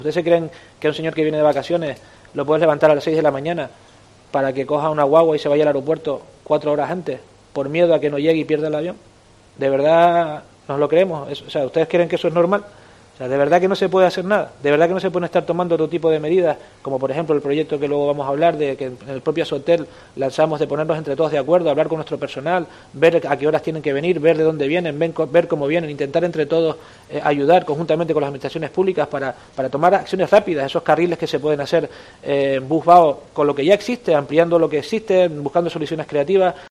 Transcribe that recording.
¿Ustedes se creen que un señor que viene de vacaciones lo puedes levantar a las 6 de la mañana para que coja una guagua y se vaya al aeropuerto 4 horas antes por miedo a que no llegue y pierda el avión? ¿De verdad nos lo creemos? O sea, ¿ustedes creen que eso es normal? O sea, ¿de verdad que no se puede hacer nada? ¿De verdad que no se pueden estar tomando otro tipo de medidas? Como por ejemplo el proyecto que luego vamos a hablar, de que en el propio Sotel lanzamos, de ponernos entre todos de acuerdo, hablar con nuestro personal, ver a qué horas tienen que venir, ver de dónde vienen, ver cómo vienen, intentar entre todos ayudar conjuntamente con las administraciones públicas para tomar acciones rápidas, esos carriles que se pueden hacer en bus-vao con lo que ya existe, ampliando lo que existe, buscando soluciones creativas.